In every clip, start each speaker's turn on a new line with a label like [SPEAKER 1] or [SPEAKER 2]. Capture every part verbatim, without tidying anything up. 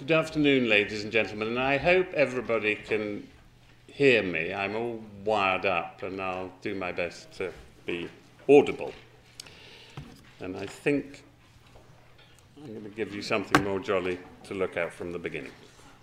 [SPEAKER 1] Good afternoon, ladies and gentlemen, and I hope everybody can hear me. I'm all wired up, and I'll do my best to be audible. And I think I'm going to give you something more jolly to look at from the beginning.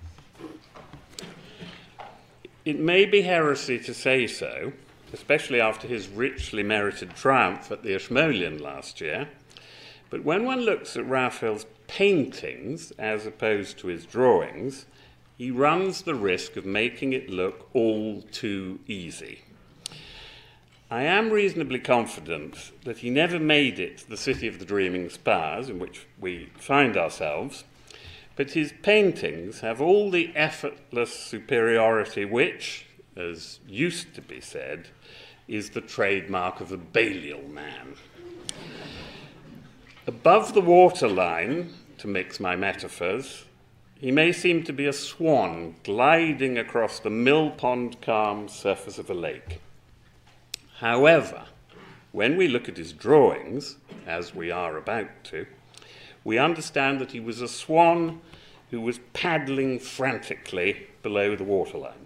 [SPEAKER 1] It may be heresy to say so, especially after his richly merited triumph at the Ashmolean last year, but when one looks at Raphael's paintings as opposed to his drawings, he runs the risk of making it look all too easy. I am reasonably confident that he never made it the city of the dreaming spires in which we find ourselves, but his paintings have all the effortless superiority which, as used to be said, is the trademark of a Belial man. Above the waterline, to mix my metaphors, he may seem to be a swan gliding across the mill-pond calm surface of a lake. However, when we look at his drawings, as we are about to, we understand that he was a swan who was paddling frantically below the waterline.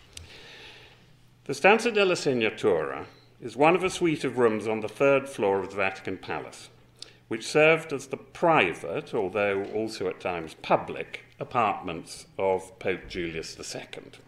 [SPEAKER 1] The Stanza della Segnatura is one of a suite of rooms on the third floor of the Vatican Palace, which served as the private, although also at times public, apartments of Pope Julius the Second.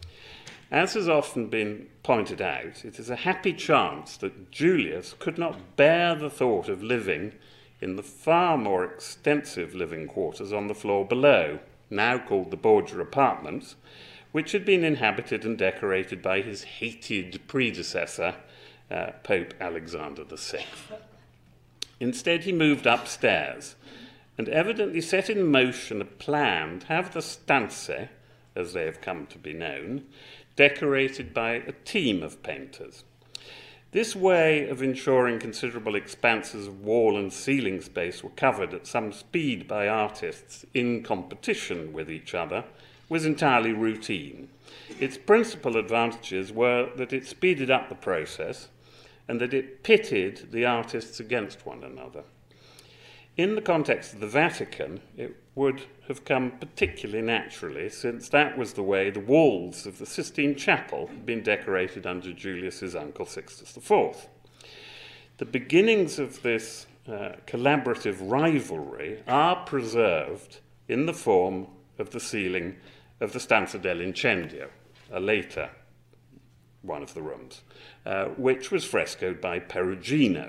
[SPEAKER 1] As has often been pointed out, it is a happy chance that Julius could not bear the thought of living in the far more extensive living quarters on the floor below, now called the Borgia Apartments, which had been inhabited and decorated by his hated predecessor, uh, Pope Alexander the Sixth. Instead, he moved upstairs and evidently set in motion a plan to have the stanze, as they have come to be known, decorated by a team of painters. This way of ensuring considerable expanses of wall and ceiling space were covered at some speed by artists in competition with each other was entirely routine. Its principal advantages were that it speeded up the process and that it pitted the artists against one another. In the context of the Vatican, it would have come particularly naturally, since that was the way the walls of the Sistine Chapel had been decorated under Julius's uncle Sixtus the Fourth. The beginnings of this uh, collaborative rivalry are preserved in the form of the ceiling of the Stanza dell'Incendio, a later one of the rooms, uh, which was frescoed by Perugino,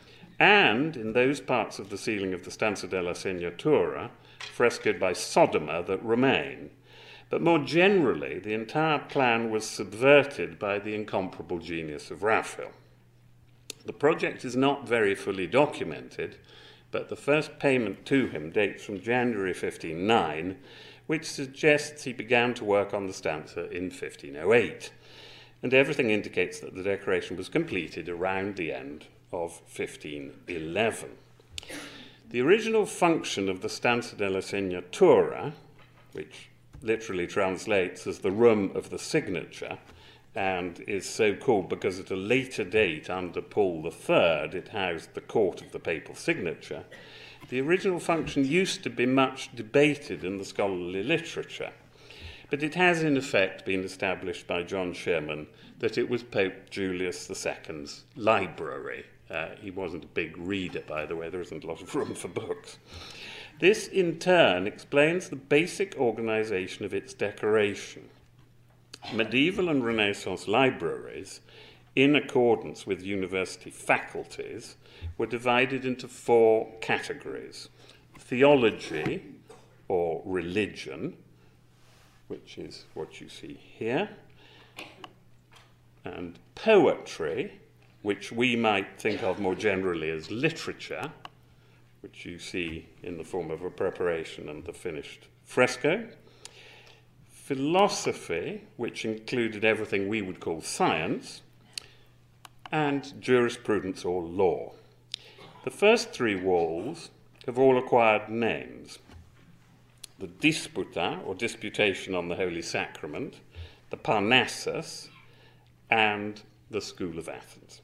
[SPEAKER 1] and in those parts of the ceiling of the Stanza della Segnatura, frescoed by Sodoma, that remain. But more generally, the entire plan was subverted by the incomparable genius of Raphael. The project is not very fully documented, but the first payment to him dates from January fifteen oh nine, which suggests he began to work on the stanza in fifteen oh eight. And everything indicates that the decoration was completed around the end of fifteen eleven. The original function of the Stanza della Segnatura, which literally translates as the room of the signature, and is so called because at a later date under Paul the Third it housed the court of the papal signature, the original function used to be much debated in the scholarly literature. But it has, in effect, been established by John Sherman that it was Pope Julius the Second's library. Uh, he wasn't a big reader, by the way. There isn't a lot of room for books. This, in turn, explains the basic organization of its decoration. Medieval and Renaissance libraries, in accordance with university faculties, were divided into four categories: theology, or religion, which is what you see here, and poetry, which we might think of more generally as literature, which you see in the form of a preparation and the finished fresco, philosophy, which included everything we would call science, and jurisprudence or law. The first three walls have all acquired names: the Disputa, or Disputation on the Holy Sacrament, the Parnassus, and the School of Athens.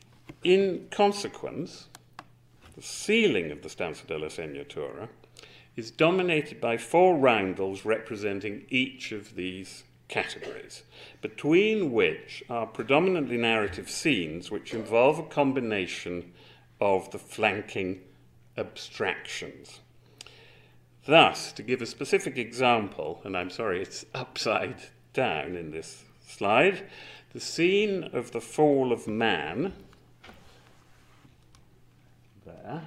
[SPEAKER 1] In consequence, the ceiling of the Stanza della Segnatura is dominated by four roundels representing each of these categories, between which are predominantly narrative scenes which involve a combination of the flanking abstractions. Thus, to give a specific example, and I'm sorry it's upside down in this slide, the scene of the fall of man, there,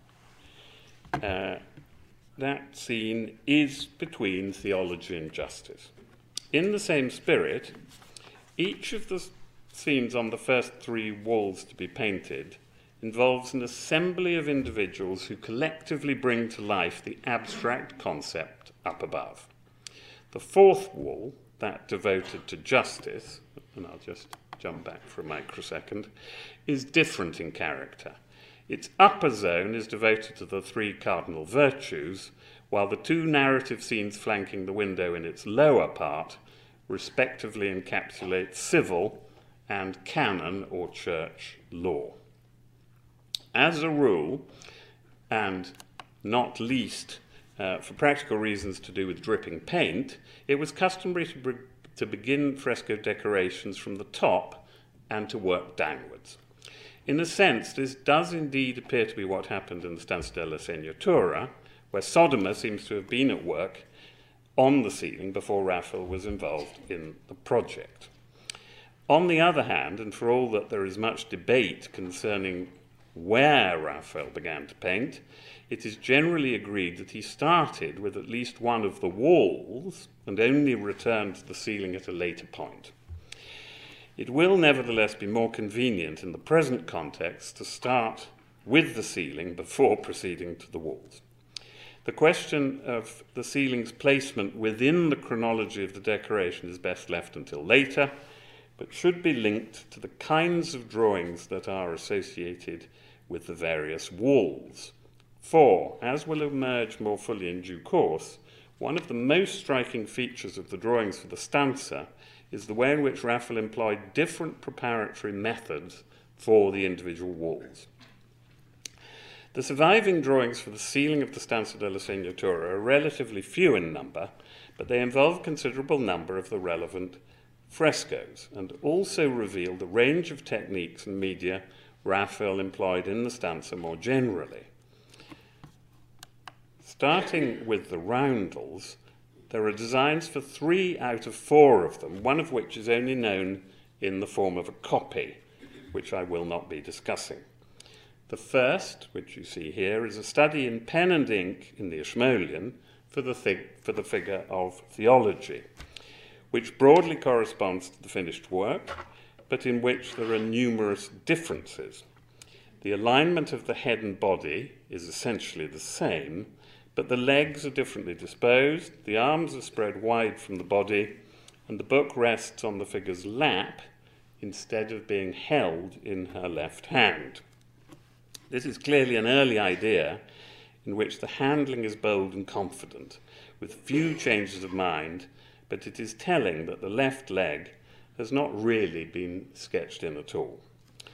[SPEAKER 1] uh, that scene is between theology and justice. In the same spirit, each of the scenes on the first three walls to be painted involves an assembly of individuals who collectively bring to life the abstract concept up above. The fourth wall, that devoted to justice, and I'll just jump back for a microsecond, is different in character. Its upper zone is devoted to the three cardinal virtues, while the two narrative scenes flanking the window in its lower part respectively encapsulate civil and canon or church law. As a rule, and not least uh, for practical reasons to do with dripping paint, it was customary to, be- to begin fresco decorations from the top and to work downwards. In a sense, this does indeed appear to be what happened in the Stanza della Segnatura, where Sodoma seems to have been at work on the ceiling before Raphael was involved in the project. On the other hand, and for all that there is much debate concerning where Raphael began to paint, it is generally agreed that he started with at least one of the walls and only returned to the ceiling at a later point. It will nevertheless be more convenient in the present context to start with the ceiling before proceeding to the walls. The question of the ceiling's placement within the chronology of the decoration is best left until later, but should be linked to the kinds of drawings that are associated with the various walls. For, as will emerge more fully in due course, one of the most striking features of the drawings for the stanza is the way in which Raphael employed different preparatory methods for the individual walls. The surviving drawings for the ceiling of the Stanza della Segnatura are relatively few in number, but they involve a considerable number of the relevant frescoes and also reveal the range of techniques and media Raphael employed in the stanza more generally. Starting with the roundels, there are designs for three out of four of them, one of which is only known in the form of a copy, which I will not be discussing. The first, which you see here, is a study in pen and ink in the Ashmolean for the, thig- for the figure of theology, which broadly corresponds to the finished work, but in which there are numerous differences. The alignment of the head and body is essentially the same, but the legs are differently disposed, the arms are spread wide from the body, and the book rests on the figure's lap instead of being held in her left hand. This is clearly an early idea in which the handling is bold and confident, with few changes of mind, but it is telling that the left leg has not really been sketched in at all.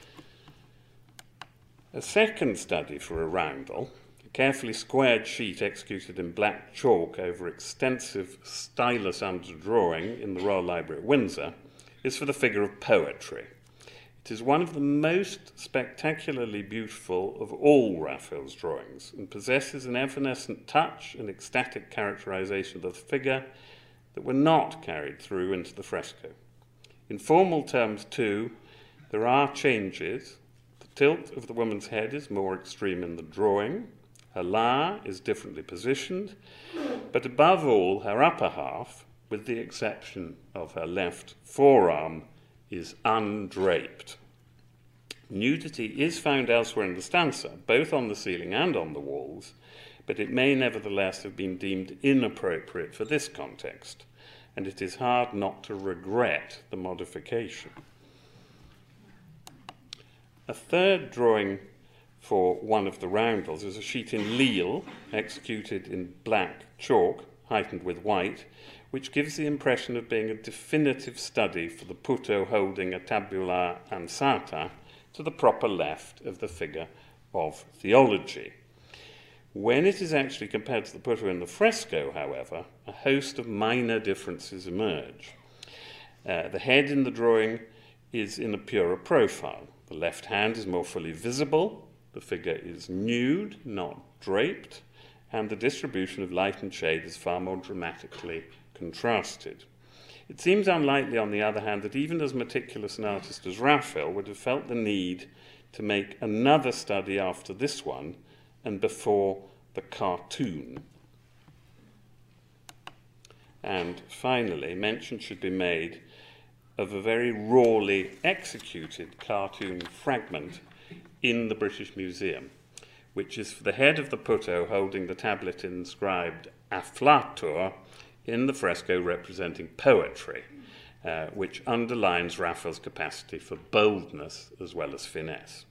[SPEAKER 1] A second study for a roundel, a carefully squared sheet executed in black chalk over extensive stylus underdrawing in the Royal Library at Windsor, is for the figure of poetry. It is one of the most spectacularly beautiful of all Raphael's drawings and possesses an evanescent touch and ecstatic characterization of the figure that were not carried through into the fresco. In formal terms, too, there are changes. The tilt of the woman's head is more extreme in the drawing. Her lyre is differently positioned, but above all, her upper half, with the exception of her left forearm, is undraped. Nudity is found elsewhere in the stanza, both on the ceiling and on the walls, but it may nevertheless have been deemed inappropriate for this context, and it is hard not to regret the modification. A third drawing for one of the roundels is a sheet in Lille, executed in black chalk, heightened with white, which gives the impression of being a definitive study for the puto holding a tabula ansata to the proper left of the figure of theology. When it is actually compared to the putto in the fresco, however, a host of minor differences emerge. Uh, the head in the drawing is in a purer profile. The left hand is more fully visible, the figure is nude, not draped, and the distribution of light and shade is far more dramatically contrasted. It seems unlikely, on the other hand, that even as meticulous an artist as Raphael would have felt the need to make another study after this one and before the cartoon. And finally, mention should be made of a very rawly executed cartoon fragment in the British Museum, which is for the head of the putto holding the tablet inscribed Afflator in the fresco representing poetry, uh, which underlines Raphael's capacity for boldness as well as finesse.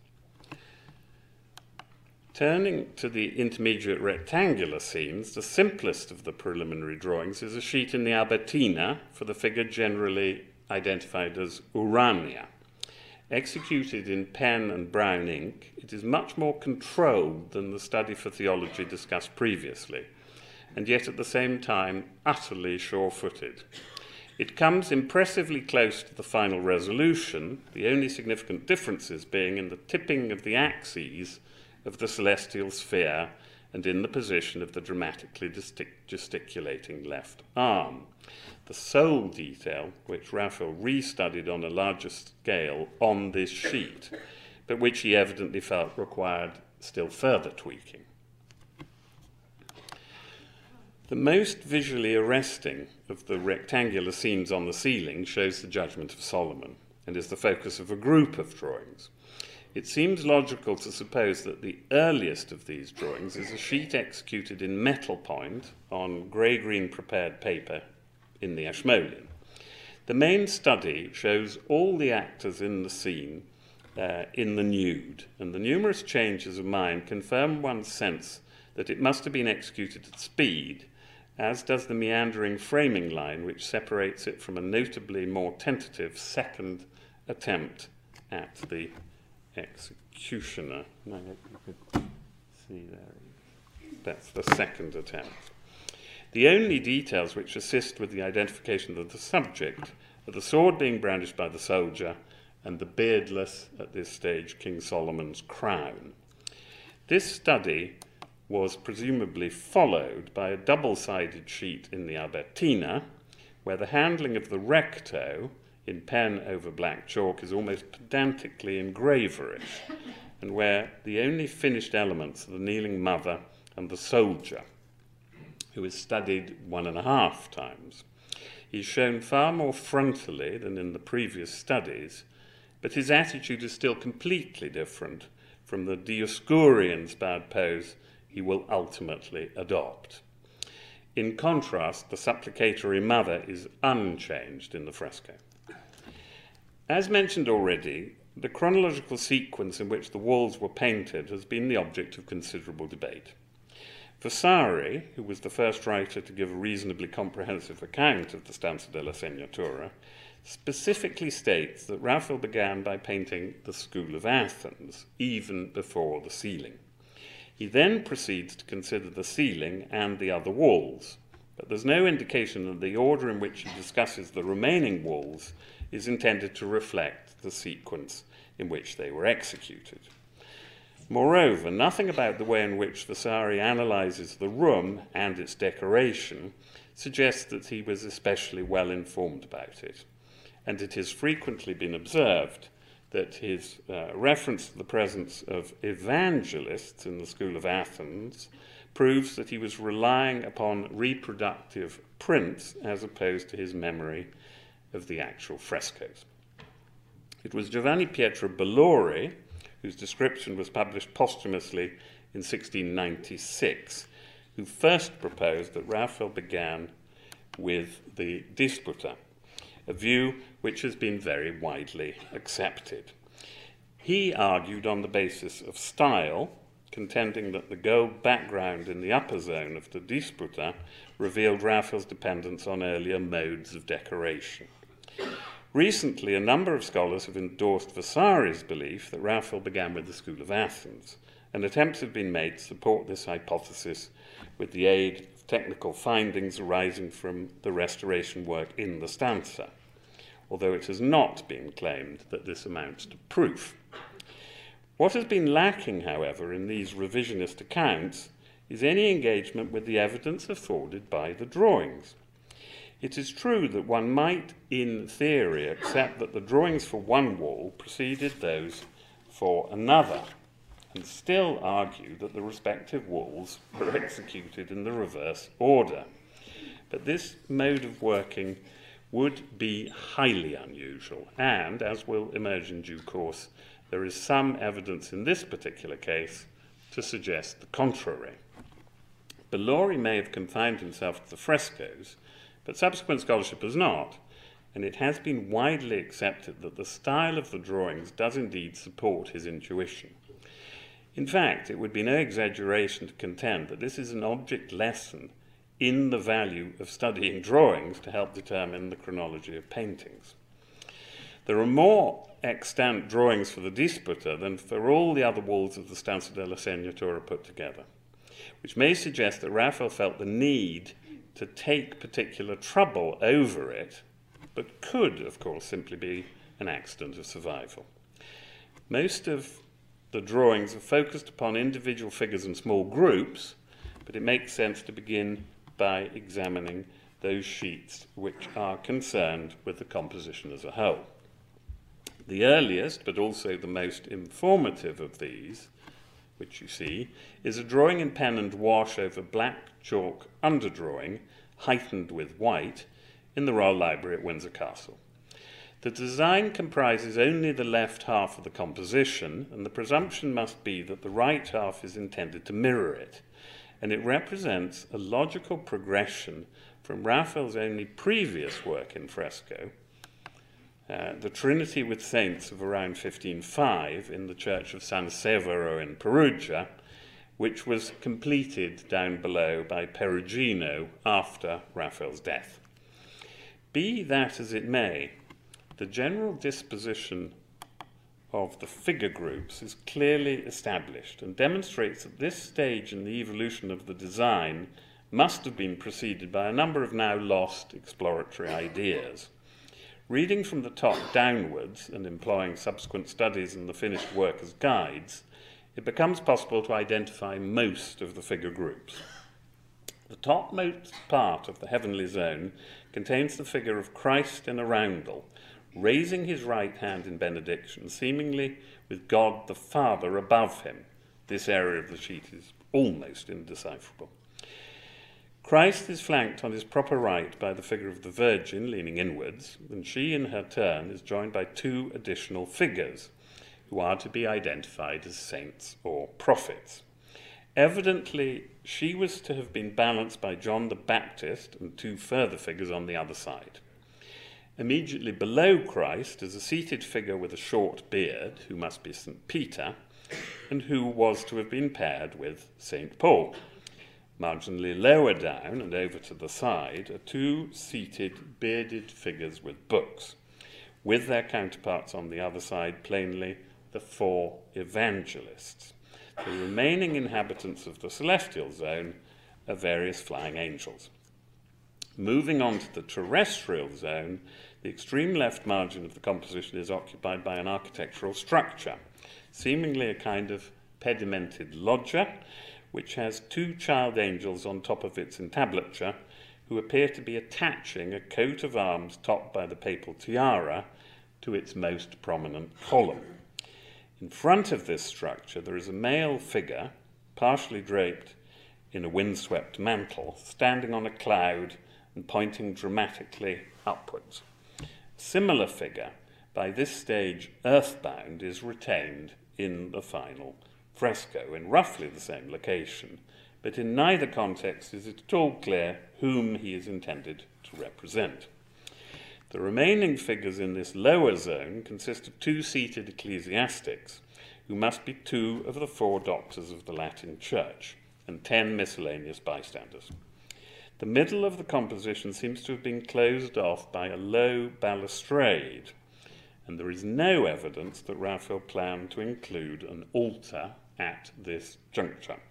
[SPEAKER 1] Turning to the intermediate rectangular scenes, the simplest of the preliminary drawings is a sheet in the Albertina for the figure generally identified as Urania. Executed in pen and brown ink, it is much more controlled than the study for theology discussed previously, and yet at the same time utterly sure-footed. It comes impressively close to the final resolution, the only significant differences being in the tipping of the axes of the celestial sphere and in the position of the dramatically gesticulating left arm. The sole detail, which Raphael restudied on a larger scale on this sheet, but which he evidently felt required still further tweaking. The most visually arresting of the rectangular scenes on the ceiling shows the Judgment of Solomon and is the focus of a group of drawings. It seems logical to suppose that the earliest of these drawings is a sheet executed in metal point on grey-green prepared paper in the Ashmolean. The main study shows all the actors in the scene uh, in the nude, and the numerous changes of mind confirm one's sense that it must have been executed at speed, as does the meandering framing line which separates it from a notably more tentative second attempt at the executioner. No, you could see there. That's the second attempt. The only details which assist with the identification of the subject are the sword being brandished by the soldier and the beardless, at this stage, King Solomon's crown. This study was presumably followed by a double-sided sheet in the Albertina, where the handling of the recto in pen over black chalk is almost pedantically engraverish, and where the only finished elements are the kneeling mother and the soldier, who is studied one and a half times. He's shown far more frontally than in the previous studies, but his attitude is still completely different from the Dioscuri-inspired pose he will ultimately adopt. In contrast, the supplicatory mother is unchanged in the fresco. As mentioned already, the chronological sequence in which the walls were painted has been the object of considerable debate. Vasari, who was the first writer to give a reasonably comprehensive account of the Stanza della Segnatura, specifically states that Raphael began by painting the School of Athens, even before the ceiling. He then proceeds to consider the ceiling and the other walls, but there's no indication that the order in which he discusses the remaining walls is intended to reflect the sequence in which they were executed. Moreover, nothing about the way in which Vasari analyzes the room and its decoration suggests that he was especially well informed about it, and it has frequently been observed that his uh, reference to the presence of evangelists in the School of Athens proves that he was relying upon reproductive prints as opposed to his memory of the actual frescoes. It was Giovanni Pietro Bellori, whose description was published posthumously in sixteen ninety-six, who first proposed that Raphael began with the Disputa, a view which has been very widely accepted. He argued on the basis of style, contending that the gold background in the upper zone of the Disputa revealed Raphael's dependence on earlier modes of decoration. Recently, a number of scholars have endorsed Vasari's belief that Raphael began with the School of Athens, and attempts have been made to support this hypothesis with the aid of technical findings arising from the restoration work in the stanza, although it has not been claimed that this amounts to proof. What has been lacking, however, in these revisionist accounts is any engagement with the evidence afforded by the drawings. It is true that one might, in theory, accept that the drawings for one wall preceded those for another, and still argue that the respective walls were executed in the reverse order. But this mode of working would be highly unusual, and, as will emerge in due course, there is some evidence in this particular case to suggest the contrary. Bellori may have confined himself to the frescoes, but subsequent scholarship has not, and it has been widely accepted that the style of the drawings does indeed support his intuition. In fact, it would be no exaggeration to contend that this is an object lesson in the value of studying drawings to help determine the chronology of paintings. There are more extant drawings for the Disputa than for all the other walls of the Stanza della Segnatura put together, which may suggest that Raphael felt the need to take particular trouble over it, but could, of course, simply be an accident of survival. Most of the drawings are focused upon individual figures and small groups, but it makes sense to begin by examining those sheets which are concerned with the composition as a whole. The earliest, but also the most informative of these, which you see, is a drawing in pen and wash over black chalk underdrawing, heightened with white, in the Royal Library at Windsor Castle. The design comprises only the left half of the composition, and the presumption must be that the right half is intended to mirror it, and it represents a logical progression from Raphael's only previous work in fresco, uh, the Trinity with Saints of around fifteen oh five in the church of San Severo in Perugia, which was completed down below by Perugino after Raphael's death. Be that as it may, the general disposition of the figure groups is clearly established and demonstrates that this stage in the evolution of the design must have been preceded by a number of now lost exploratory ideas. Reading from the top downwards and employing subsequent studies in the finished work as guides, it becomes possible to identify most of the figure groups. The topmost part of the heavenly zone contains the figure of Christ in a roundel, raising his right hand in benediction, seemingly with God the Father above him. This area of the sheet is almost indecipherable. Christ is flanked on his proper right by the figure of the Virgin leaning inwards, and she in her turn is joined by two additional figures, who are to be identified as saints or prophets. Evidently, she was to have been balanced by John the Baptist and two further figures on the other side. Immediately below Christ is a seated figure with a short beard, who must be Saint Peter, and who was to have been paired with Saint Paul. Marginally lower down and over to the side are two seated, bearded figures with books, with their counterparts on the other side, plainly the four evangelists. The remaining inhabitants of the celestial zone are various flying angels. Moving on to the terrestrial zone, the extreme left margin of the composition is occupied by an architectural structure, seemingly a kind of pedimented loggia, which has two child angels on top of its entablature, who appear to be attaching a coat of arms topped by the papal tiara to its most prominent column. In front of this structure there is a male figure, partially draped in a windswept mantle, standing on a cloud and pointing dramatically upwards. A similar figure, by this stage earthbound, is retained in the final fresco in roughly the same location, but in neither context is it at all clear whom he is intended to represent. The remaining figures in this lower zone consist of two seated ecclesiastics, who must be two of the four doctors of the Latin Church, and ten miscellaneous bystanders. The middle of the composition seems to have been closed off by a low balustrade, and there is no evidence that Raphael planned to include an altar at this juncture.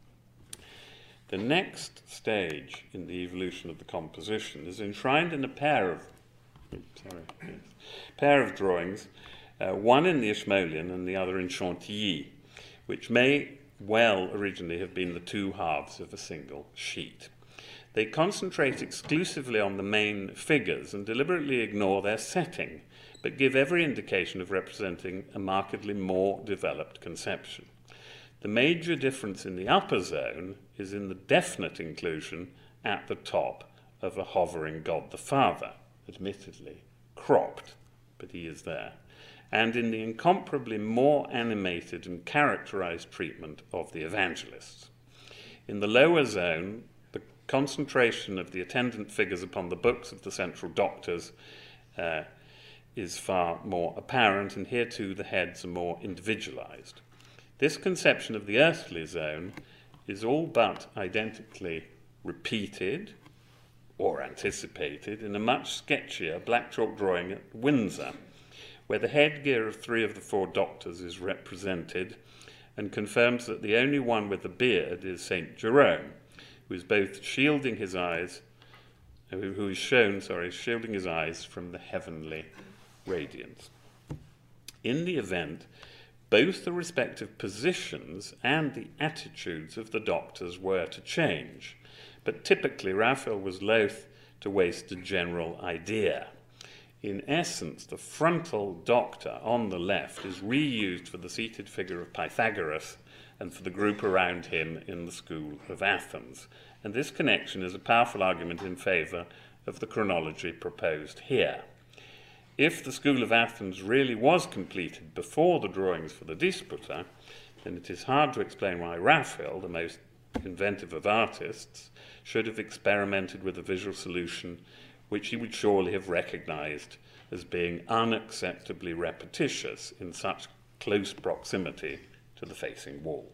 [SPEAKER 1] The next stage in the evolution of the composition is enshrined in a pair of, sorry, yes, pair of drawings, uh, one in the Ishmaelian and the other in Chantilly, which may well originally have been the two halves of a single sheet. They concentrate exclusively on the main figures and deliberately ignore their setting, but give every indication of representing a markedly more developed conception. The major difference in the upper zone is in the definite inclusion at the top of a hovering God the Father, admittedly cropped, but he is there, and in the incomparably more animated and characterized treatment of the evangelists. In the lower zone, the concentration of the attendant figures upon the books of the central doctors uh, is far more apparent, and here too the heads are more individualized. This conception of the earthly zone is all but identically repeated or anticipated in a much sketchier black chalk drawing at Windsor, where the headgear of three of the four doctors is represented and confirms that the only one with a beard is Saint Jerome, who is both shielding his eyes, who is shown, sorry, shielding his eyes from the heavenly radiance. In the event, both the respective positions and the attitudes of the doctors were to change, but typically Raphael was loath to waste a general idea. In essence, the frontal doctor on the left is reused for the seated figure of Pythagoras and for the group around him in the school of Athens, and this connection is a powerful argument in favour of the chronology proposed here. If the school of Athens really was completed before the drawings for the Disputa, then it is hard to explain why Raphael, the most inventive of artists, should have experimented with a visual solution which he would surely have recognized as being unacceptably repetitious in such close proximity to the facing wall.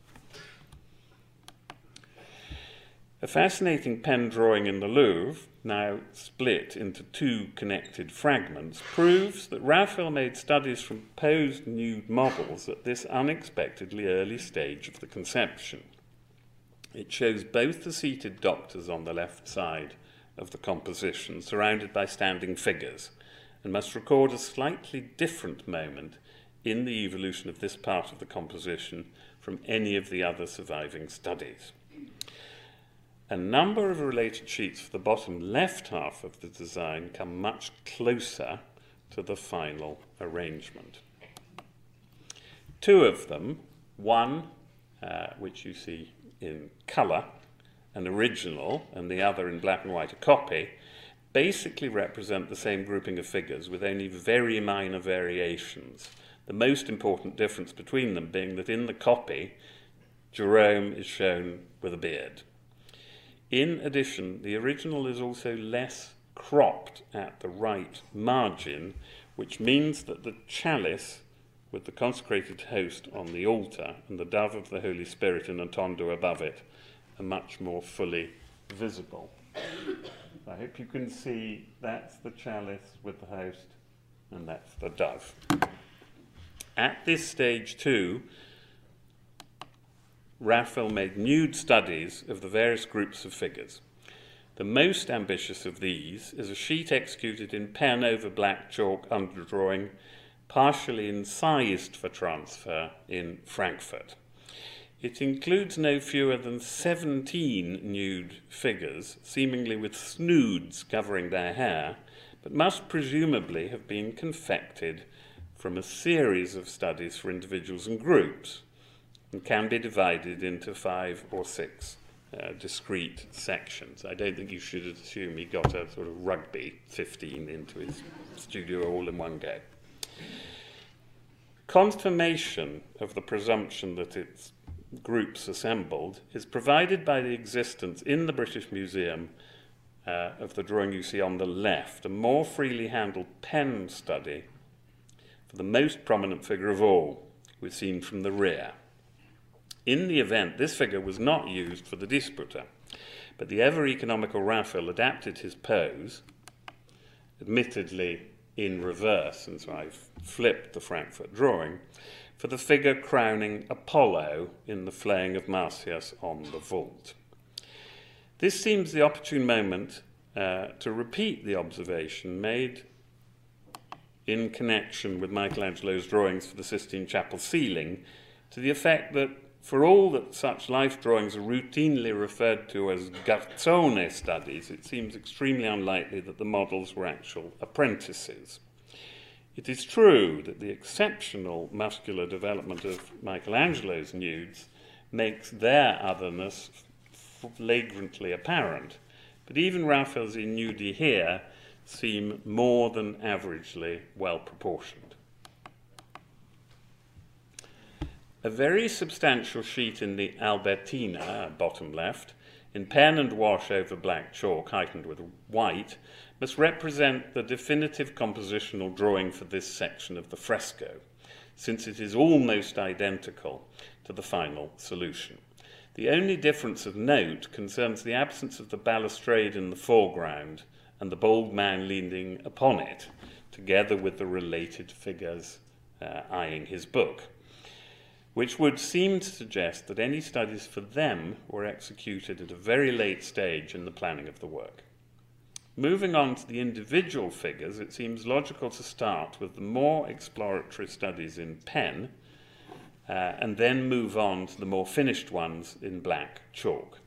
[SPEAKER 1] A fascinating pen drawing in the Louvre, now split into two connected fragments, proves that Raphael made studies from posed nude models at this unexpectedly early stage of the conception. It shows both the seated doctors on the left side of the composition, surrounded by standing figures, and must record a slightly different moment in the evolution of this part of the composition from any of the other surviving studies. A number of related sheets for the bottom left half of the design come much closer to the final arrangement. Two of them, one uh, which you see in colour, an original, and the other in black and white, a copy, basically represent the same grouping of figures with only very minor variations. The most important difference between them being that in the copy, Jerome is shown with a beard. In addition, the original is also less cropped at the right margin, which means that the chalice with the consecrated host on the altar and the dove of the Holy Spirit in a tondo above it are much more fully visible. I hope you can see that's the chalice with the host and that's the dove. At this stage too, Raphael made nude studies of the various groups of figures. The most ambitious of these is a sheet executed in pen over black chalk underdrawing, partially incised for transfer in Frankfurt. It includes no fewer than seventeen nude figures, seemingly with snoods covering their hair, but must presumably have been confected from a series of studies for individuals and groups, and can be divided into five or six uh, discrete sections. I don't think you should assume he got a sort of rugby fifteen into his studio all in one go. Confirmation of the presumption that its groups assembled is provided by the existence in the British Museum uh, of the drawing you see on the left, a more freely handled pen study for the most prominent figure of all, who is seen from the rear. In the event, this figure was not used for the Disputa, but the ever-economical Raphael adapted his pose, admittedly in reverse, and so I've flipped the Frankfurt drawing, for the figure crowning Apollo in the flaying of Marsyas on the vault. This seems the opportune moment uh, to repeat the observation made in connection with Michelangelo's drawings for the Sistine Chapel ceiling, to the effect that for all that such life drawings are routinely referred to as Garzone studies, it seems extremely unlikely that the models were actual apprentices. It is true that the exceptional muscular development of Michelangelo's nudes makes their otherness flagrantly apparent, but even Raphael's nudi here seem more than averagely well proportioned. A very substantial sheet in the Albertina, bottom left, in pen and wash over black chalk, heightened with white, must represent the definitive compositional drawing for this section of the fresco, since it is almost identical to the final solution. The only difference of note concerns the absence of the balustrade in the foreground and the bold man leaning upon it, together with the related figures uh, eyeing his book, which would seem to suggest that any studies for them were executed at a very late stage in the planning of the work. Moving on to the individual figures, it seems logical to start with the more exploratory studies in pen, uh, and then move on to the more finished ones in black chalk.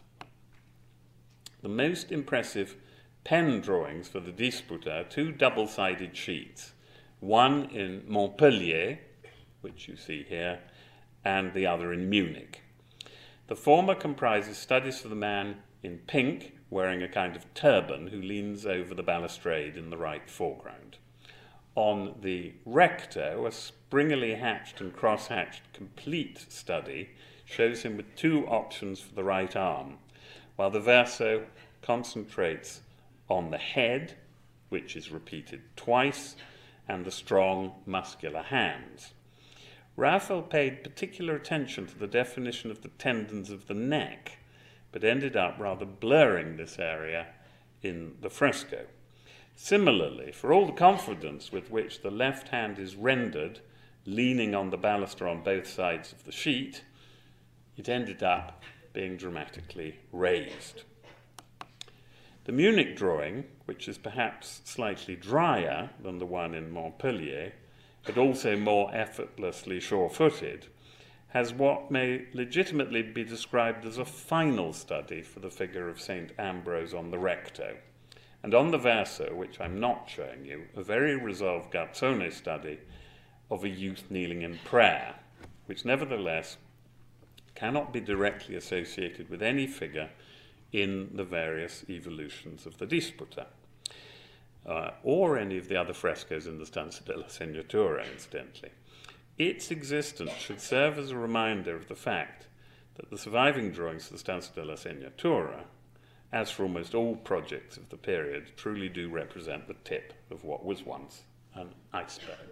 [SPEAKER 1] The most impressive pen drawings for the Disputa are two double-sided sheets, one in Montpellier, which you see here, and the other in Munich. The former comprises studies for the man in pink, wearing a kind of turban, who leans over the balustrade in the right foreground. On the recto, a springily hatched and cross-hatched complete study shows him with two options for the right arm, while the verso concentrates on the head, which is repeated twice, and the strong, muscular hands. Raphael paid particular attention to the definition of the tendons of the neck, but ended up rather blurring this area in the fresco. Similarly, for all the confidence with which the left hand is rendered, leaning on the baluster on both sides of the sheet, it ended up being dramatically raised. The Munich drawing, which is perhaps slightly drier than the one in Montpellier, but also more effortlessly sure-footed, has what may legitimately be described as a final study for the figure of Saint Ambrose on the recto, and on the verso, which I'm not showing you, a very resolved Garzone study of a youth kneeling in prayer, which nevertheless cannot be directly associated with any figure in the various evolutions of the Disputa, uh, or any of the other frescoes in the Stanza della Segnatura, incidentally. Its existence should serve as a reminder of the fact that the surviving drawings of the Stanza della Segnatura, as for almost all projects of the period, truly do represent the tip of what was once an iceberg.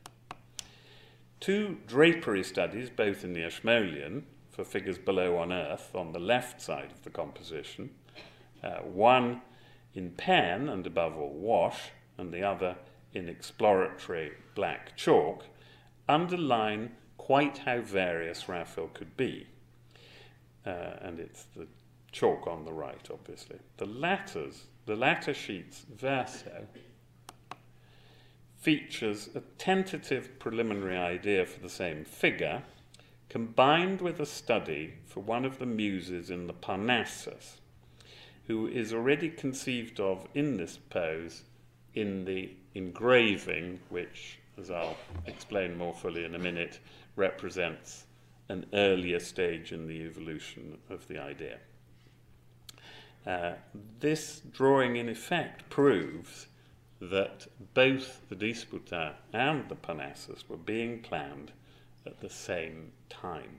[SPEAKER 1] Two drapery studies, both in the Ashmolean, for figures below on earth, on the left side of the composition, uh, one in pen and above all wash, and the other in exploratory black chalk, underline quite how various Raphael could be. Uh, and it's the chalk on the right, obviously. The latter's, the latter sheet's verso features a tentative preliminary idea for the same figure, combined with a study for one of the muses in the Parnassus, who is already conceived of in this pose in the engraving, which, as I'll explain more fully in a minute, represents an earlier stage in the evolution of the idea. Uh, this drawing, in effect, proves that both the Disputa and the Parnassus were being planned at the same time.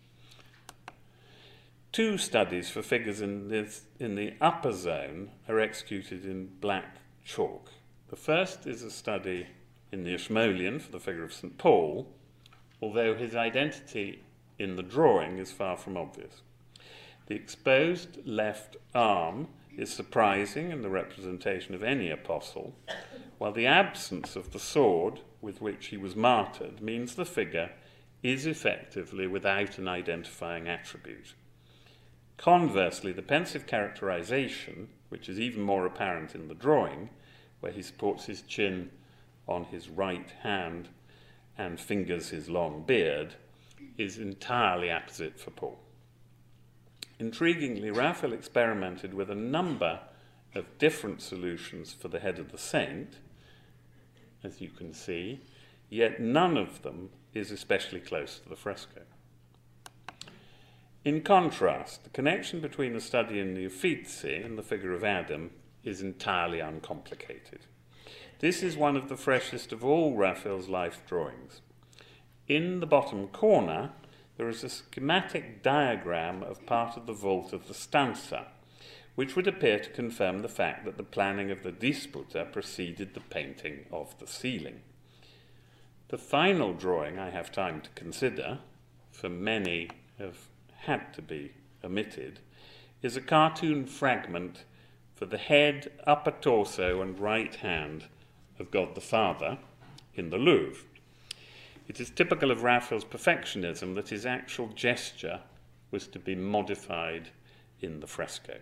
[SPEAKER 1] Two studies for figures in, this, in the upper zone are executed in black chalk. The first is a study in the Ashmolean for the figure of Saint Paul, although his identity in the drawing is far from obvious. The exposed left arm is surprising in the representation of any apostle, while the absence of the sword with which he was martyred means the figure is effectively without an identifying attribute. Conversely, the pensive characterization, which is even more apparent in the drawing, where he supports his chin on his right hand and fingers his long beard, is entirely apposite for Paul. Intriguingly, Raphael experimented with a number of different solutions for the head of the saint, as you can see, yet none of them is especially close to the fresco. In contrast, the connection between the study in the Uffizi and the figure of Adam is entirely uncomplicated. This is one of the freshest of all Raphael's life drawings. In the bottom corner, there is a schematic diagram of part of the vault of the stanza, which would appear to confirm the fact that the planning of the Disputa preceded the painting of the ceiling. The final drawing I have time to consider, for many have had to be omitted, is a cartoon fragment for the head, upper torso and right hand of God the Father in the Louvre. It is typical of Raphael's perfectionism that his actual gesture was to be modified in the fresco.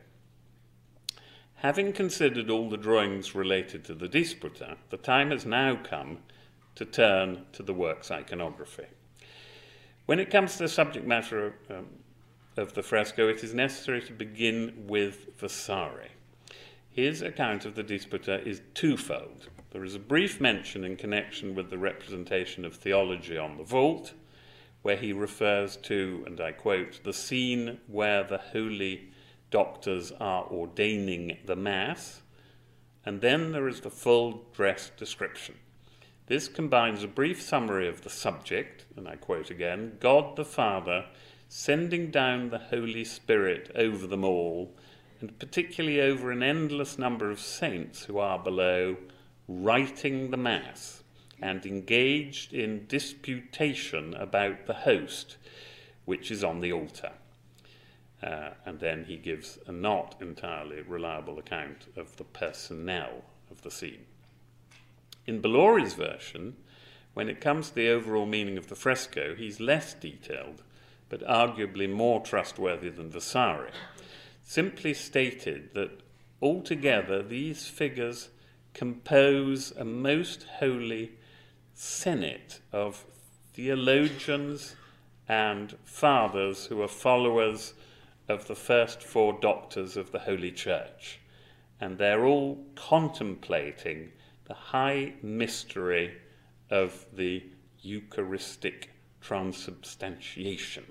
[SPEAKER 1] Having considered all the drawings related to the Disputa, the time has now come to turn to the work's iconography. When it comes to the subject matter of, um, of the fresco, it is necessary to begin with Vasari. His account of the Disputa is twofold. There is a brief mention in connection with the representation of theology on the vault, where he refers to, and I quote, the scene where the holy doctors are ordaining the Mass, and then there is the full dress description. This combines a brief summary of the subject, and I quote again, God the Father sending down the Holy Spirit over them all, and particularly over an endless number of saints who are below, writing the Mass, and engaged in disputation about the host, which is on the altar. Uh, and then he gives a not entirely reliable account of the personnel of the scene. In Bellori's version, when it comes to the overall meaning of the fresco, he's less detailed, but arguably more trustworthy than Vasari, simply stated that altogether these figures compose a most holy senate of theologians and fathers who are followers of the first four doctors of the Holy Church, and they're all contemplating the high mystery of the Eucharistic transubstantiation.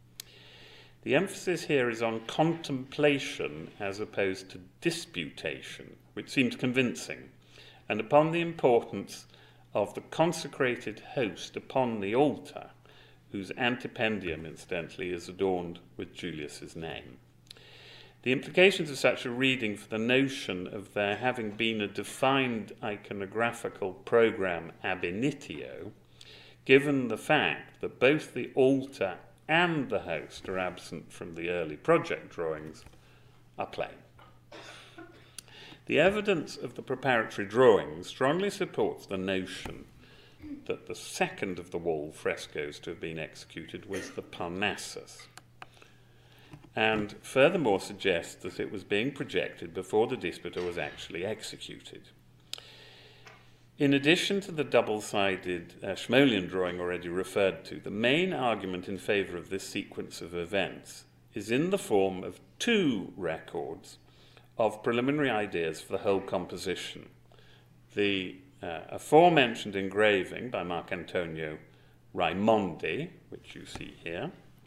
[SPEAKER 1] The emphasis here is on contemplation as opposed to disputation, which seems convincing, and upon the importance of the consecrated host upon the altar, whose antependium, incidentally, is adorned with Julius's name. The implications of such a reading for the notion of there having been a defined iconographical program ab initio, given the fact that both the altar and the host are absent from the early project drawings, are plain. The evidence of the preparatory drawings strongly supports the notion that the second of the wall frescoes to have been executed was the Parnassus, and furthermore suggests that it was being projected before the Disputa was actually executed. In addition to the double-sided uh, Schmolian drawing already referred to, the main argument in favour of this sequence of events is in the form of two records of preliminary ideas for the whole composition. The uh, aforementioned engraving by Marcantonio Raimondi, which you see here,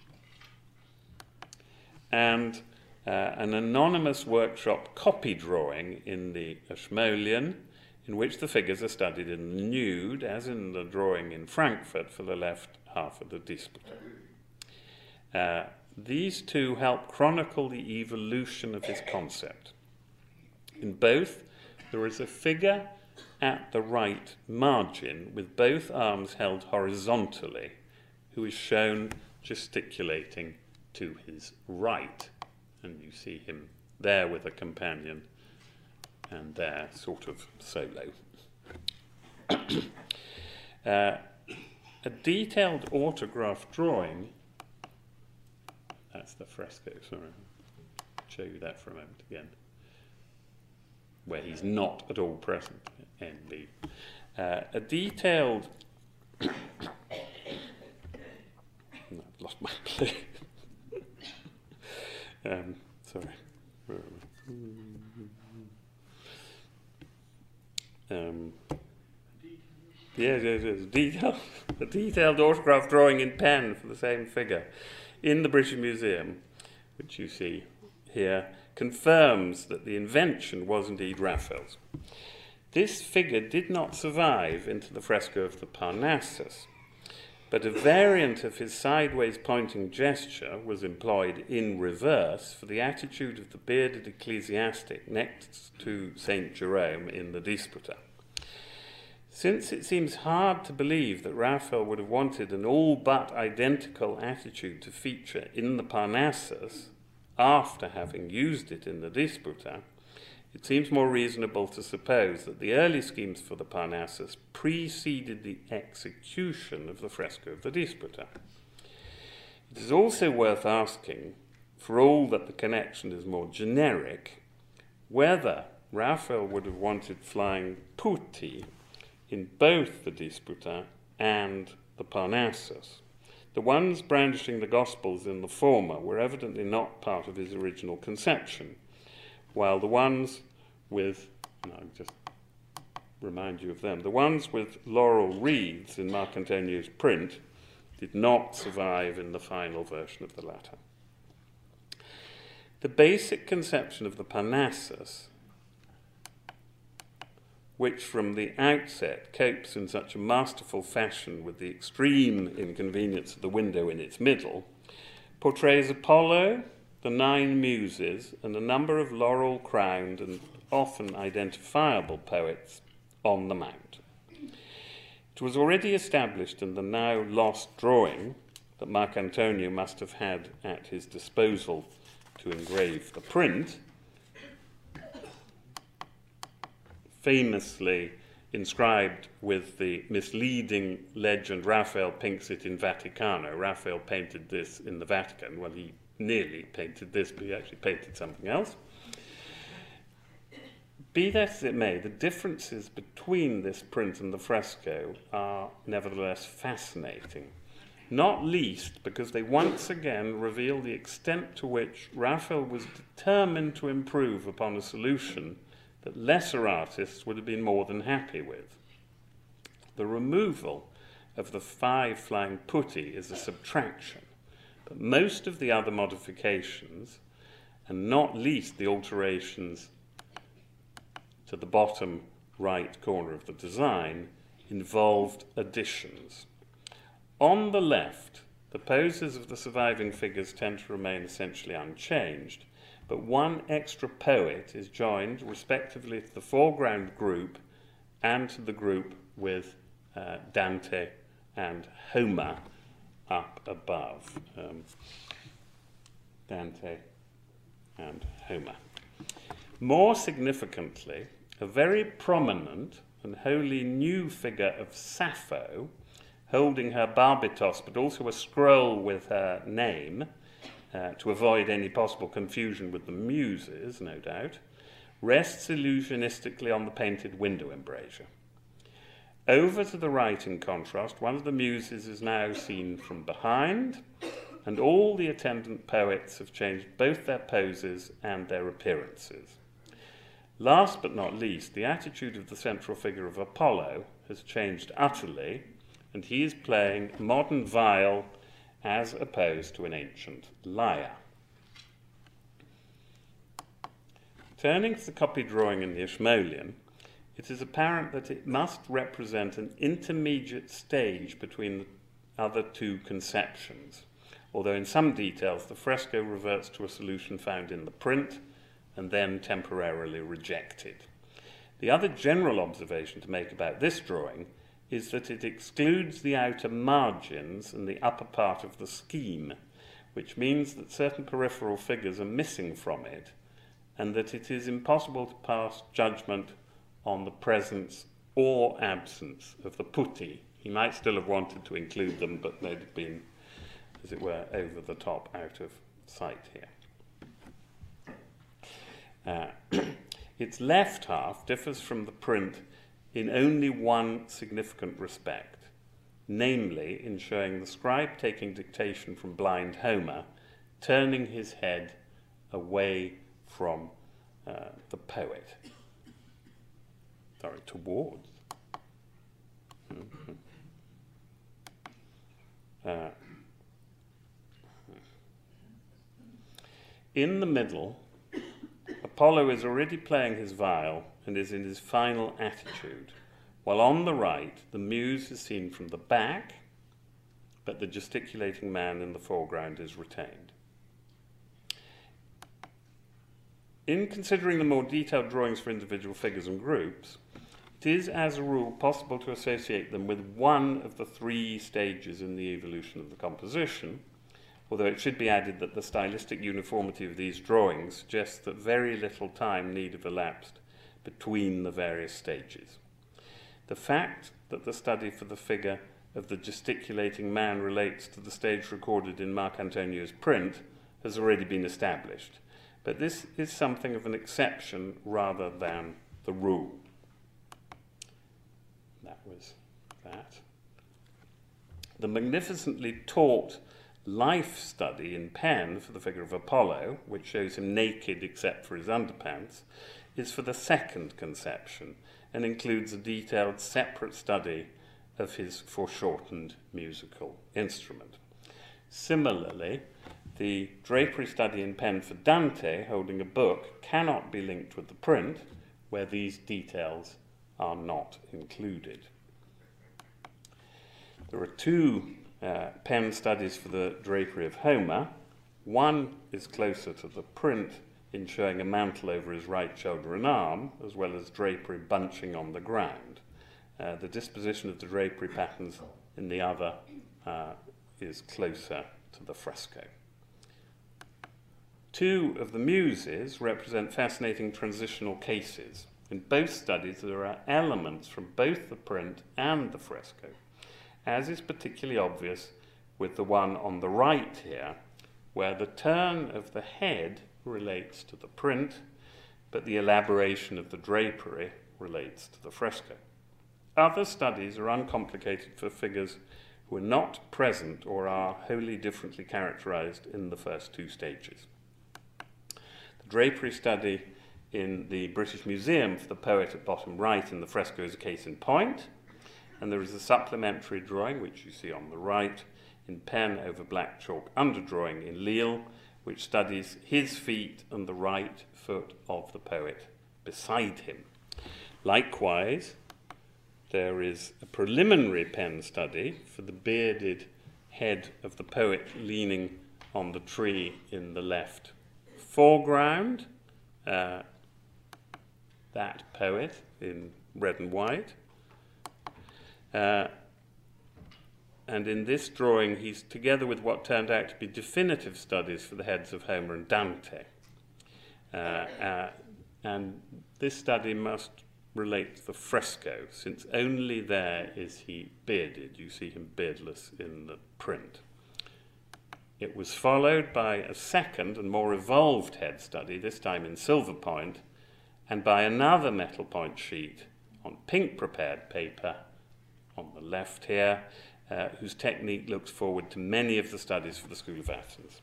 [SPEAKER 1] and uh, an anonymous workshop copy drawing in the Schmolian, in which the figures are studied in the nude, as in the drawing in Frankfurt for the left half of the Disputa. Uh, these two help chronicle the evolution of his concept. In both, there is a figure at the right margin with both arms held horizontally, who is shown gesticulating to his right. And you see him there with a companion, and there sort of solo. uh, a detailed autograph drawing, that's the fresco, sorry, I'll show you that for a moment again, where he's not at all present, N B. Uh, a detailed, no, I've lost my clue. um, sorry. Um, yes, yes, yes. Detailed, a detailed autograph drawing in pen for the same figure in the British Museum, which you see here, confirms that the invention was indeed Raphael's. This figure did not survive into the fresco of the Parnassus, but a variant of his sideways pointing gesture was employed in reverse for the attitude of the bearded ecclesiastic next to Saint Jerome in the Disputa. Since it seems hard to believe that Raphael would have wanted an all but identical attitude to feature in the Parnassus after having used it in the Disputa, it seems more reasonable to suppose that the early schemes for the Parnassus preceded the execution of the fresco of the Disputa. It is also worth asking, for all that the connection is more generic, whether Raphael would have wanted flying putti in both the Disputa and the Parnassus. The ones brandishing the Gospels in the former were evidently not part of his original conception, while the ones with, no, I'll just remind you of them, the ones with laurel wreaths in Marcantonio's print did not survive in the final version of the latter. The basic conception of the Parnassus, which from the outset copes in such a masterful fashion with the extreme inconvenience of the window in its middle, portrays Apollo, the nine muses, and a number of laurel-crowned and often identifiable poets on the mount. It was already established in the now lost drawing that Marcantonio must have had at his disposal to engrave the print, famously inscribed with the misleading legend, Raphael paints it in Vaticano. Raphael painted this in the Vatican. Well, he nearly painted this, but he actually painted something else. Be that as it may, the differences between this print and the fresco are nevertheless fascinating, not least because they once again reveal the extent to which Raphael was determined to improve upon a solution that lesser artists would have been more than happy with. The removal of the five flying putti is a subtraction, but most of the other modifications, and not least the alterations to the bottom right corner of the design, involved additions. On the left, the poses of the surviving figures tend to remain essentially unchanged, but one extra poet is joined respectively to the foreground group and to the group with uh, Dante and Homer up above. Um, Dante and Homer. More significantly, a very prominent and wholly new figure of Sappho, holding her barbitos, but also a scroll with her name, uh, to avoid any possible confusion with the Muses, no doubt, rests illusionistically on the painted window embrasure. Over to the right, in contrast, one of the Muses is now seen from behind, and all the attendant poets have changed both their poses and their appearances. Last but not least, the attitude of the central figure of Apollo has changed utterly, and he is playing a modern viol as opposed to an ancient lyre. Turning to the copy drawing in the Ashmolean, it is apparent that it must represent an intermediate stage between the other two conceptions, although in some details the fresco reverts to a solution found in the print and then temporarily rejected. The other general observation to make about this drawing is that it excludes the outer margins and the upper part of the scheme, which means that certain peripheral figures are missing from it, and that it is impossible to pass judgment on the presence or absence of the putti He might still have wanted to include them, but they'd have been, as it were, over the top, out of sight here. Uh, its left half differs from the print in only one significant respect, namely in showing the scribe taking dictation from blind Homer, turning his head away from uh, the poet. Sorry, towards. Mm-hmm. uh, in the middle, Apollo is already playing his viol and is in his final attitude, while on the right, the muse is seen from the back, but the gesticulating man in the foreground is retained. In considering the more detailed drawings for individual figures and groups, it is, as a rule, possible to associate them with one of the three stages in the evolution of the composition, although it should be added that the stylistic uniformity of these drawings suggests that very little time need have elapsed between the various stages. The fact that the study for the figure of the gesticulating man relates to the stage recorded in Marc Antonio's print has already been established, but this is something of an exception rather than the rule. That was that. The magnificently taught life study in pen for the figure of Apollo, which shows him naked except for his underpants, is for the second conception and includes a detailed separate study of his foreshortened musical instrument. Similarly, the drapery study in pen for Dante, holding a book, cannot be linked with the print, where these details are not included. There are two uh, pen studies for the drapery of Homer. One is closer to the print in showing a mantle over his right shoulder and arm, as well as drapery bunching on the ground. Uh, the disposition of the drapery patterns in the other uh, is closer to the fresco. Two of the muses represent fascinating transitional cases. In both studies, there are elements from both the print and the fresco, as is particularly obvious with the one on the right here, where the turn of the head relates to the print, but the elaboration of the drapery relates to the fresco. Other studies are uncomplicated for figures who are not present or are wholly differently characterized in the first two stages. The drapery study in the British Museum for the poet at bottom right in the fresco is a case in point, and there is a supplementary drawing, which you see on the right, in pen over black chalk underdrawing in Lille, which studies his feet and the right foot of the poet beside him. Likewise, there is a preliminary pen study for the bearded head of the poet leaning on the tree in the left foreground, uh, that poet in red and white. Uh, and in this drawing, he's together with what turned out to be definitive studies for the heads of Homer and Dante. Uh, uh, and this study must relate to the fresco, since only there is he bearded. You see him beardless in the print. It was followed by a second and more evolved head study, this time in silver point, and by another metal point sheet on pink prepared paper on the left here, uh, whose technique looks forward to many of the studies for the School of Athens.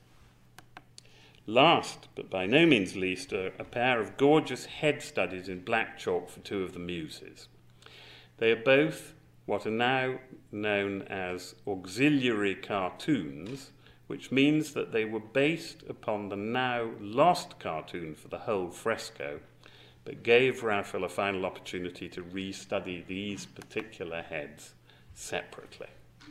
[SPEAKER 1] Last, but by no means least, are a pair of gorgeous head studies in black chalk for two of the muses. They are both what are now known as auxiliary cartoons, which means that they were based upon the now lost cartoon for the whole fresco, but gave Raphael a final opportunity to restudy these particular heads separately.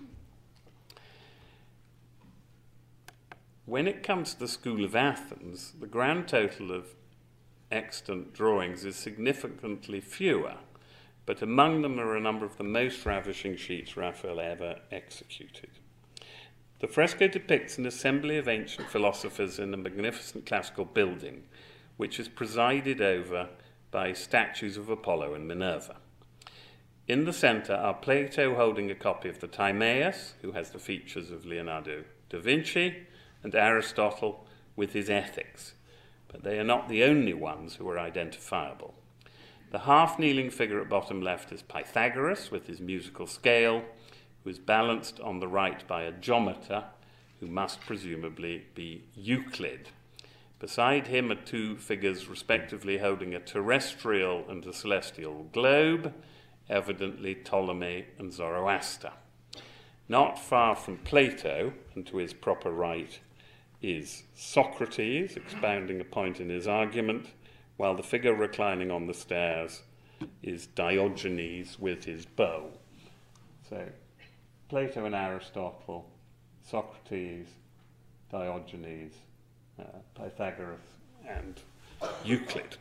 [SPEAKER 1] When it comes to the School of Athens, the grand total of extant drawings is significantly fewer, but among them are a number of the most ravishing sheets Raphael ever executed. The fresco depicts an assembly of ancient philosophers in a magnificent classical building, which is presided over by statues of Apollo and Minerva. In the centre are Plato holding a copy of the Timaeus, who has the features of Leonardo da Vinci, and Aristotle with his Ethics, but they are not the only ones who are identifiable. The half-kneeling figure at bottom left is Pythagoras with his musical scale, who is balanced on the right by a geometer, who must presumably be Euclid. Beside him are two figures respectively holding a terrestrial and a celestial globe, evidently Ptolemy and Zoroaster. Not far from Plato, and to his proper right, is Socrates, expounding a point in his argument, while the figure reclining on the stairs is Diogenes with his bow. So, Plato and Aristotle, Socrates, Diogenes, uh, Pythagoras, and Euclid.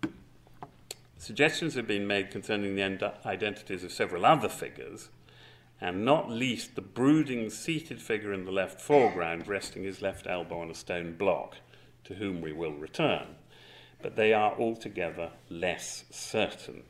[SPEAKER 1] Suggestions have been made concerning the identities of several other figures, and not least the brooding seated figure in the left foreground resting his left elbow on a stone block, to whom we will return. But they are altogether less certain.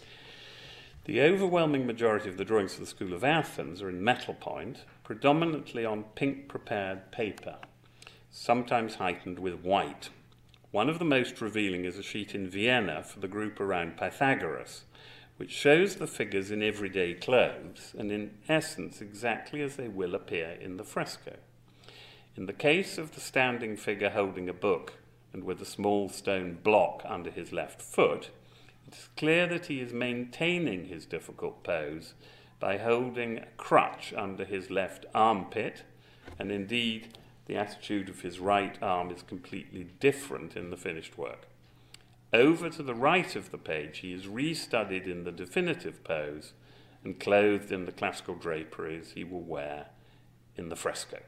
[SPEAKER 1] The overwhelming majority of the drawings of the School of Athens are in metal point, predominantly on pink prepared paper, sometimes heightened with white. One of the most revealing is a sheet in Vienna for the group around Pythagoras, which shows the figures in everyday clothes and in essence exactly as they will appear in the fresco. In the case of the standing figure holding a book and with a small stone block under his left foot, it is clear that he is maintaining his difficult pose by holding a crutch under his left armpit, and indeed the attitude of his right arm is completely different in the finished work. Over to the right of the page, he is restudied in the definitive pose and clothed in the classical draperies he will wear in the fresco.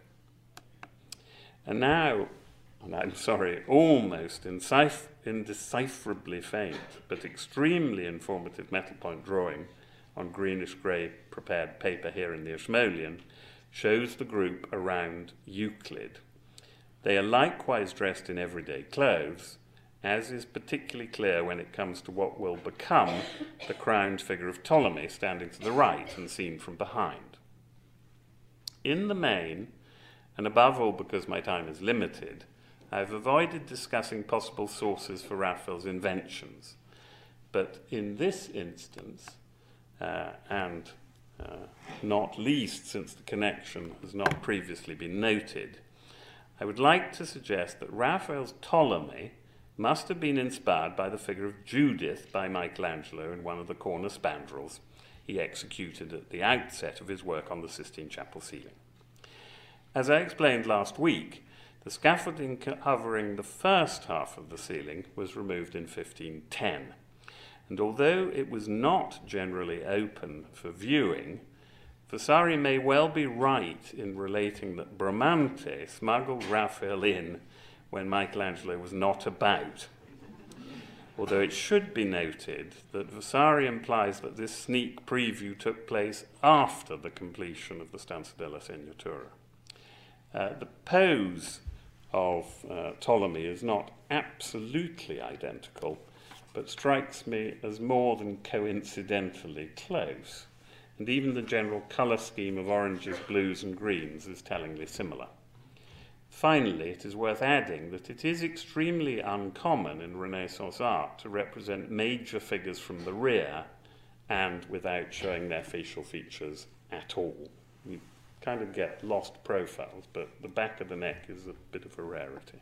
[SPEAKER 1] And now, and I'm sorry, almost indeciph- indecipherably faint, but extremely informative metal point drawing on greenish-grey prepared paper here in the Ashmolean shows the group around Euclid. They are likewise dressed in everyday clothes, as is particularly clear when it comes to what will become the crowned figure of Ptolemy standing to the right and seen from behind. In the main, and above all because my time is limited, I have avoided discussing possible sources for Raphael's inventions. But in this instance, uh, and uh, not least since the connection has not previously been noted, I would like to suggest that Raphael's Ptolemy must have been inspired by the figure of Judith by Michelangelo in one of the corner spandrels he executed at the outset of his work on the Sistine Chapel ceiling. As I explained last week, the scaffolding covering the first half of the ceiling was removed in fifteen ten, and although it was not generally open for viewing, Vasari may well be right in relating that Bramante smuggled Raphael in when Michelangelo was not about, although it should be noted that Vasari implies that this sneak preview took place after the completion of the Stanza della Segnatura. Uh, the pose of uh, Ptolemy is not absolutely identical, but strikes me as more than coincidentally close, and even the general colour scheme of oranges, blues and greens is tellingly similar. Finally, it is worth adding that it is extremely uncommon in Renaissance art to represent major figures from the rear and without showing their facial features at all. You kind of get lost profiles, but the back of the neck is a bit of a rarity.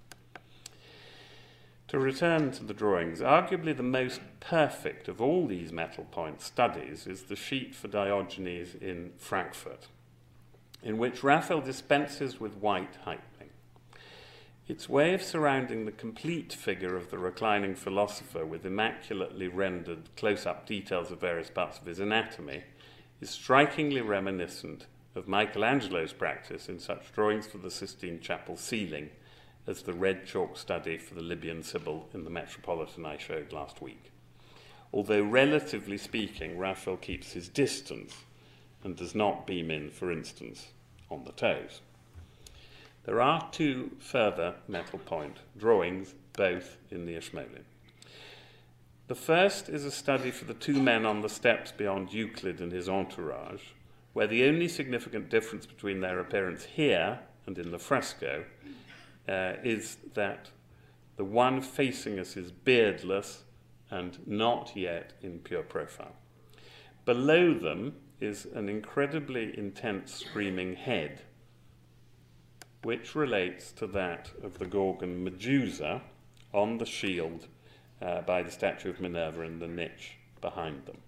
[SPEAKER 1] To return to the drawings, arguably the most perfect of all these metal point studies is the sheet for Diogenes in Frankfurt, in which Raphael dispenses with white heightening. Its way of surrounding the complete figure of the reclining philosopher with immaculately rendered close-up details of various parts of his anatomy is strikingly reminiscent of Michelangelo's practice in such drawings for the Sistine Chapel ceiling as the red chalk study for the Libyan Sibyl in the Metropolitan I showed last week. Although relatively speaking, Raphael keeps his distance and does not beam in, for instance, on the toes. There are two further metal point drawings, both in the Ashmolean. The first is a study for the two men on the steps beyond Euclid and his entourage, where the only significant difference between their appearance here and in the fresco uh, is that the one facing us is beardless and not yet in pure profile. Below them is an incredibly intense screaming head, which relates to that of the Gorgon Medusa on the shield uh, by the statue of Minerva in the niche behind them.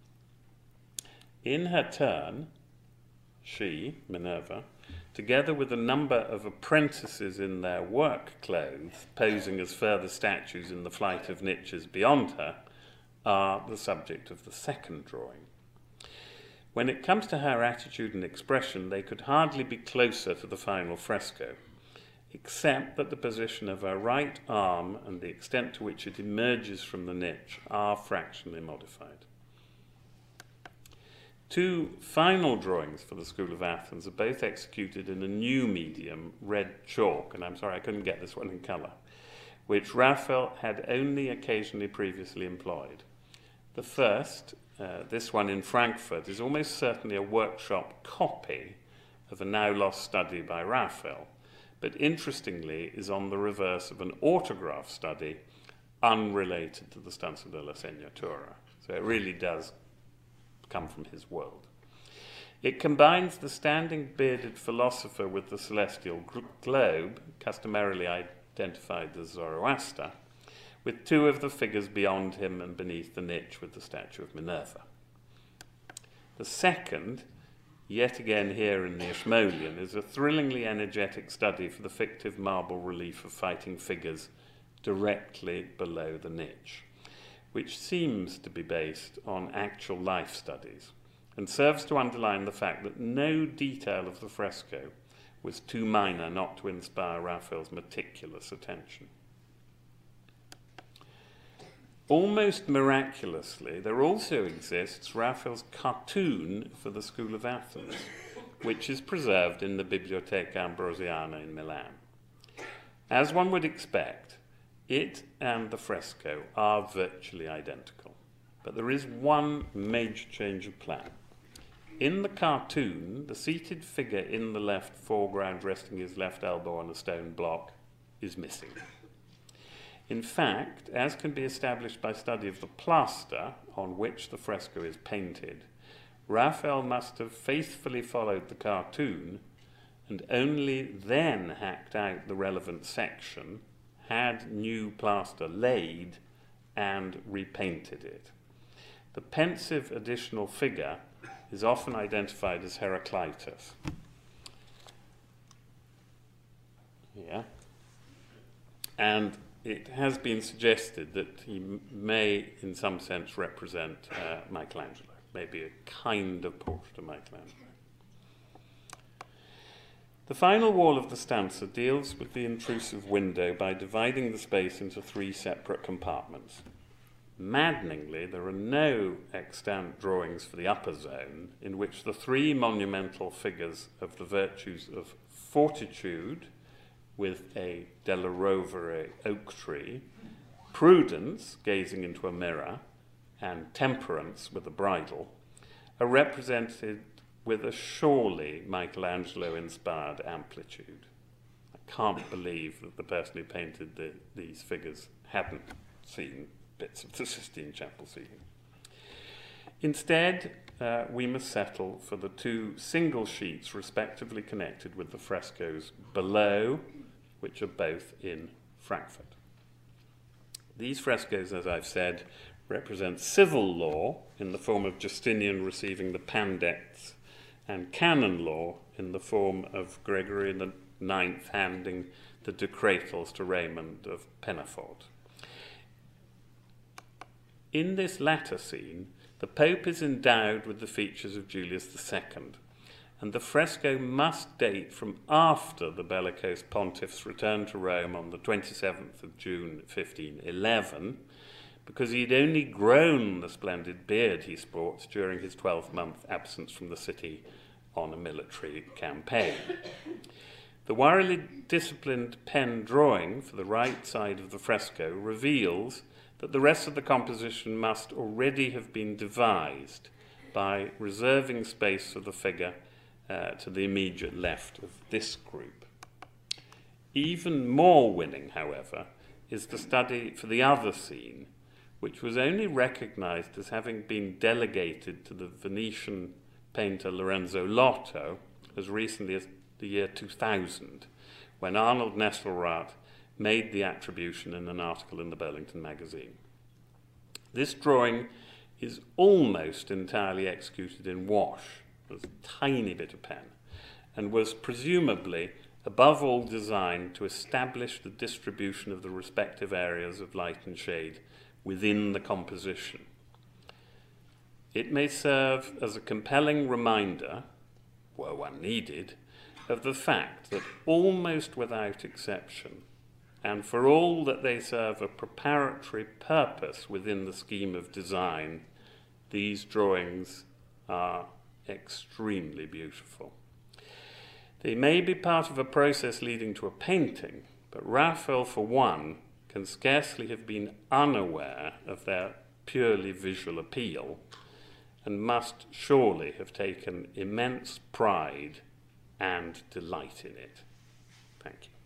[SPEAKER 1] In her turn, she, Minerva, together with a number of apprentices in their work clothes, posing as further statues in the flight of niches beyond her, are the subject of the second drawing. When it comes to her attitude and expression, they could hardly be closer to the final fresco, except that the position of her right arm and the extent to which it emerges from the niche are fractionally modified. Two final drawings for the School of Athens are both executed in a new medium, red chalk, and I'm sorry I couldn't get this one in colour, which Raphael had only occasionally previously employed. The first, uh, this one in Frankfurt, is almost certainly a workshop copy of a now lost study by Raphael, but interestingly is on the reverse of an autograph study unrelated to the Stanza della Segnatura. So it really does come from his world. It combines the standing bearded philosopher with the celestial globe, customarily identified as Zoroaster, with two of the figures beyond him and beneath the niche with the statue of Minerva. The second, yet again here in the Ishmolean, is a thrillingly energetic study for the fictive marble relief of fighting figures directly below the niche, which seems to be based on actual life studies and serves to underline the fact that no detail of the fresco was too minor not to inspire Raphael's meticulous attention. Almost miraculously, there also exists Raphael's cartoon for the School of Athens, which is preserved in the Biblioteca Ambrosiana in Milan. As one would expect, it and the fresco are virtually identical, but there is one major change of plan. In the cartoon, the seated figure in the left foreground resting his left elbow on a stone block is missing. In fact, as can be established by study of the plaster on which the fresco is painted, Raphael must have faithfully followed the cartoon and only then hacked out the relevant section, had new plaster laid, and repainted it. The pensive additional figure is often identified as Heraclitus. Yeah. And it has been suggested that he may, in some sense, represent uh, Michelangelo, maybe a kind of portrait of Michelangelo. The final wall of the stanza deals with the intrusive window by dividing the space into three separate compartments. Maddeningly, there are no extant drawings for the upper zone in which the three monumental figures of the virtues of fortitude, with a Della Rovere oak tree, prudence, gazing into a mirror, and temperance with a bridle, are represented with a surely Michelangelo-inspired amplitude. I can't believe that the person who painted the, these figures hadn't seen bits of the Sistine Chapel ceiling. Instead, uh, we must settle for the two single sheets respectively connected with the frescoes below, which are both in Frankfurt. These frescoes, as I've said, represent civil law in the form of Justinian receiving the pandects, and canon law in the form of Gregory the Ninth handing the decretals to Raymond of Pennafort. In this latter scene, the Pope is endowed with the features of Julius the Second, and the fresco must date from after the bellicose pontiff's return to Rome on the twenty-seventh of June fifteen eleven, because he'd only grown the splendid beard he sports during his twelve-month absence from the city on a military campaign. The warily disciplined pen drawing for the right side of the fresco reveals that the rest of the composition must already have been devised by reserving space for the figure uh, to the immediate left of this group. Even more winning, however, is the study for the other scene, which was only recognized as having been delegated to the Venetian painter Lorenzo Lotto as recently as the year two thousand, when Arnold Nesselrath made the attribution in an article in the Burlington magazine. This drawing is almost entirely executed in wash, with a tiny bit of pen, and was presumably above all designed to establish the distribution of the respective areas of light and shade within the composition. It may serve as a compelling reminder, were one needed, of the fact that almost without exception, and for all that they serve a preparatory purpose within the scheme of design, these drawings are extremely beautiful. They may be part of a process leading to a painting, but Raphael, for one, can scarcely have been unaware of their purely visual appeal, and must surely have taken immense pride and delight in it. Thank you.